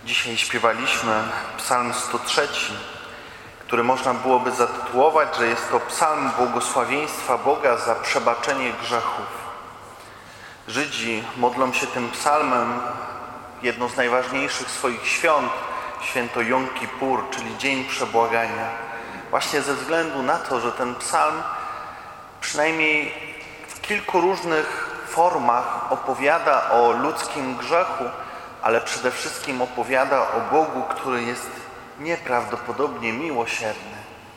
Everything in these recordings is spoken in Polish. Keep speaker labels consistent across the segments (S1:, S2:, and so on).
S1: Dzisiaj śpiewaliśmy Psalm 103, który można byłoby zatytułować, że jest to psalm błogosławieństwa Boga za przebaczenie grzechów. Żydzi modlą się tym psalmem jedno z najważniejszych swoich świąt, święto Jom Kippur, czyli Dzień Przebłagania. Właśnie ze względu na to, że ten psalm przynajmniej w kilku różnych formach opowiada o ludzkim grzechu, ale przede wszystkim opowiada o Bogu, który jest nieprawdopodobnie miłosierny.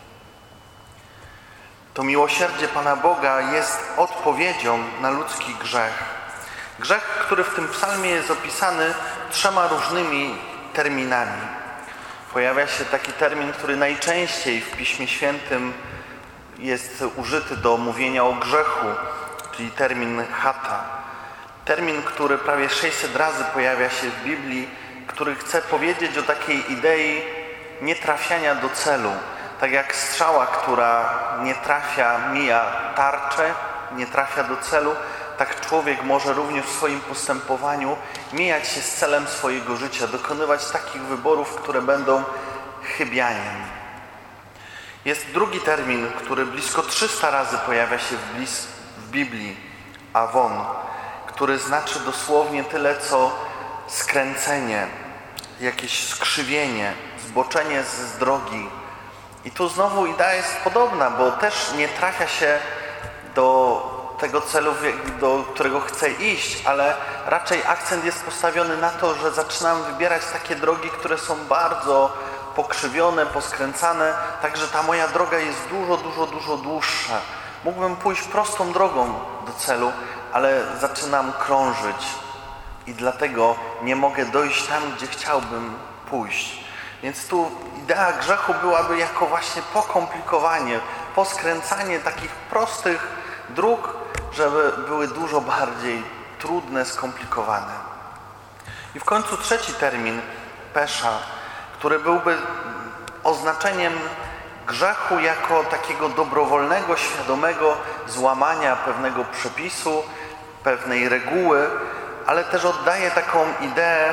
S1: To miłosierdzie Pana Boga jest odpowiedzią na ludzki grzech. Grzech, który w tym psalmie jest opisany 3 różnymi terminami. Pojawia się taki termin, który najczęściej w Piśmie Świętym jest użyty do mówienia o grzechu, czyli termin chata. Termin, który prawie 600 razy pojawia się w Biblii, który chce powiedzieć o takiej idei nietrafiania do celu. Tak jak strzała, która nie trafia, mija tarczę, nie trafia do celu, tak człowiek może również w swoim postępowaniu mijać się z celem swojego życia, dokonywać takich wyborów, które będą chybianiem. Jest drugi termin, który blisko 300 razy pojawia się w Biblii, awon, który znaczy dosłownie tyle, co skręcenie, jakieś skrzywienie, zboczenie z drogi. I tu znowu idea jest podobna, bo też nie trafia się do tego celu, do którego chce iść, ale raczej akcent jest postawiony na to, że zaczynam wybierać takie drogi, które są bardzo pokrzywione, poskręcane, także ta moja droga jest dużo dłuższa. Mógłbym pójść prostą drogą do celu, ale zaczynam krążyć i dlatego nie mogę dojść tam, gdzie chciałbym pójść. Więc tu idea grzechu byłaby jako właśnie pokomplikowanie, poskręcanie takich prostych dróg, żeby były dużo bardziej trudne, skomplikowane. I w końcu trzeci termin, pesza, który byłby oznaczeniem grzechu jako takiego dobrowolnego, świadomego złamania pewnego przepisu, pewnej reguły, ale też oddaje taką ideę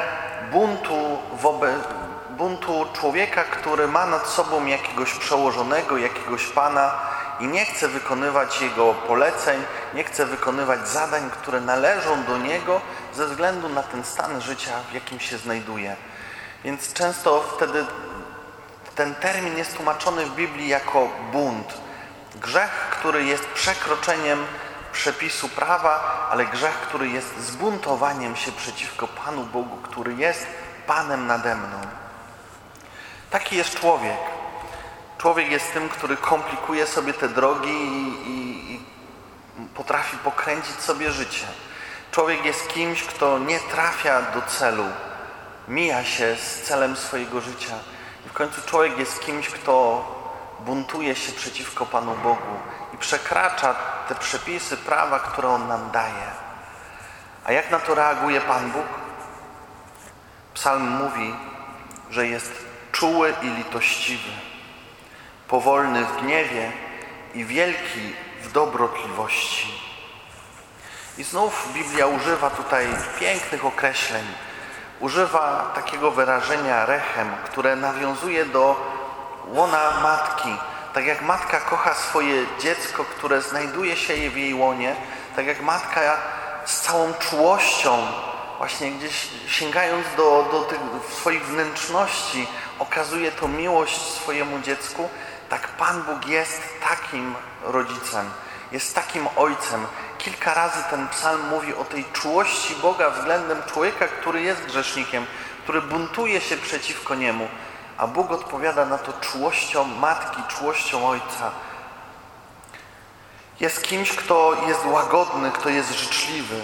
S1: buntu człowieka, który ma nad sobą jakiegoś przełożonego, jakiegoś pana i nie chce wykonywać jego poleceń, nie chce wykonywać zadań, które należą do niego ze względu na ten stan życia, w jakim się znajduje. Więc często wtedy ten termin jest tłumaczony w Biblii jako bunt. Grzech, który jest przekroczeniem przepisu prawa, ale grzech, który jest zbuntowaniem się przeciwko Panu Bogu, który jest Panem nade mną. Taki jest człowiek. Człowiek jest tym, który komplikuje sobie te drogi i potrafi pokręcić sobie życie. Człowiek jest kimś, kto nie trafia do celu, mija się z celem swojego życia. I w końcu człowiek jest kimś, kto buntuje się przeciwko Panu Bogu i przekracza te przepisy prawa, które On nam daje. A jak na to reaguje Pan Bóg? Psalm mówi, że jest czuły i litościwy, powolny w gniewie i wielki w dobrotliwości. I znów Biblia używa tutaj pięknych określeń. Używa takiego wyrażenia rechem, które nawiązuje do łona matki. Tak jak matka kocha swoje dziecko, które znajduje się w jej łonie, tak jak matka z całą czułością, właśnie gdzieś sięgając do tych swoich wnętrzności, okazuje to miłość swojemu dziecku, tak Pan Bóg jest takim rodzicem, jest takim ojcem. Kilka razy ten psalm mówi o tej czułości Boga względem człowieka, który jest grzesznikiem, który buntuje się przeciwko niemu, a Bóg odpowiada na to czułością matki, czułością ojca. Jest kimś, kto jest łagodny, kto jest życzliwy.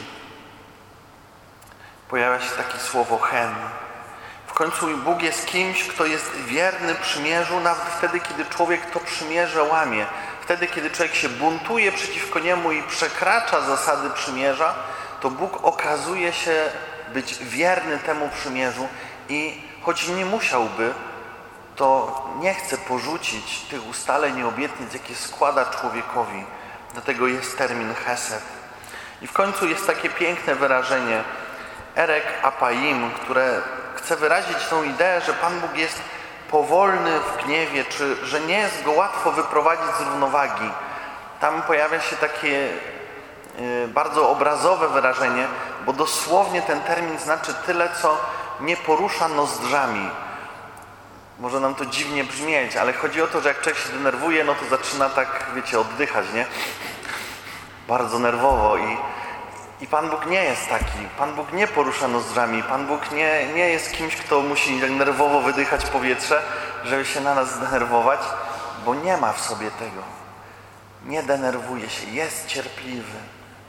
S1: Pojawia się takie słowo hen. W końcu Bóg jest kimś, kto jest wierny przymierzu, nawet wtedy, kiedy człowiek to przymierze łamie. Wtedy, kiedy człowiek się buntuje przeciwko niemu i przekracza zasady przymierza, to Bóg okazuje się być wierny temu przymierzu i choć nie musiałby, to nie chce porzucić tych ustaleń i obietnic, jakie składa człowiekowi. Dlatego jest termin chesed. I w końcu jest takie piękne wyrażenie erek apaim, które chce wyrazić tą ideę, że Pan Bóg jest powolny w gniewie, czy że nie jest go łatwo wyprowadzić z równowagi. Tam pojawia się takie bardzo obrazowe wyrażenie, bo dosłownie ten termin znaczy tyle, co nie porusza nozdrzami. Może nam to dziwnie brzmieć, ale chodzi o to, że jak człowiek się denerwuje, no to zaczyna tak, wiecie, oddychać, nie? Bardzo nerwowo i Pan Bóg nie jest taki. Pan Bóg nie porusza nozdrzami. Pan Bóg nie jest kimś, kto musi nerwowo wydychać powietrze, żeby się na nas zdenerwować, bo nie ma w sobie tego. Nie denerwuje się, jest cierpliwy.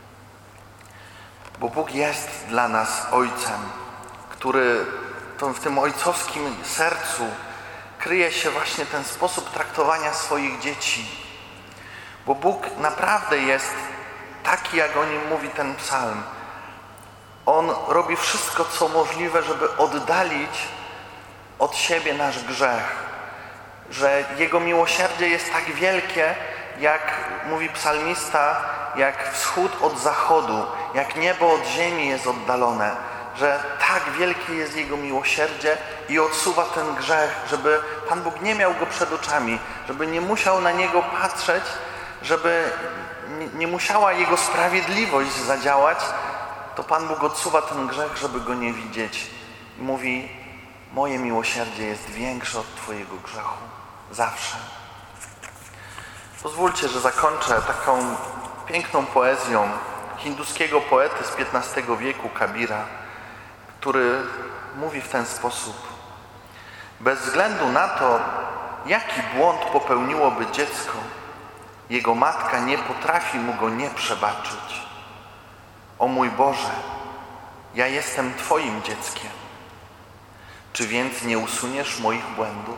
S1: Bo Bóg jest dla nas Ojcem, który w tym ojcowskim sercu kryje się właśnie ten sposób traktowania swoich dzieci. Bo Bóg naprawdę jest taki, jak o nim mówi ten psalm. On robi wszystko, co możliwe, żeby oddalić od siebie nasz grzech. Że Jego miłosierdzie jest tak wielkie, jak mówi psalmista, jak wschód od zachodu, jak niebo od ziemi jest oddalone. Że tak wielkie jest Jego miłosierdzie i odsuwa ten grzech, żeby Pan Bóg nie miał go przed oczami, żeby nie musiał na niego patrzeć, żeby nie musiała Jego sprawiedliwość zadziałać, to Pan Bóg odsuwa ten grzech, żeby go nie widzieć. I mówi, moje miłosierdzie jest większe od Twojego grzechu. Zawsze. Pozwólcie, że zakończę taką piękną poezją hinduskiego poety z XV wieku, Kabira, który mówi w ten sposób. Bez względu na to, jaki błąd popełniłoby dziecko, jego matka nie potrafi mu go nie przebaczyć. O mój Boże, ja jestem Twoim dzieckiem. Czy więc nie usuniesz moich błędów?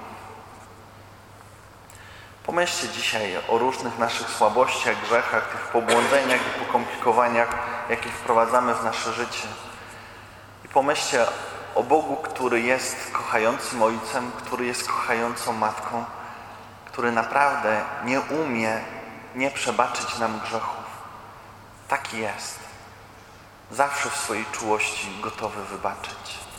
S1: Pomyślcie dzisiaj o różnych naszych słabościach, grzechach, tych pobłądzeniach i pokomplikowaniach, jakie wprowadzamy w nasze życie. I pomyślcie o Bogu, który jest kochającym Ojcem, który jest kochającą Matką, który naprawdę nie umie nie przebaczyć nam grzechów. Taki jest. Zawsze w swojej czułości gotowy wybaczyć.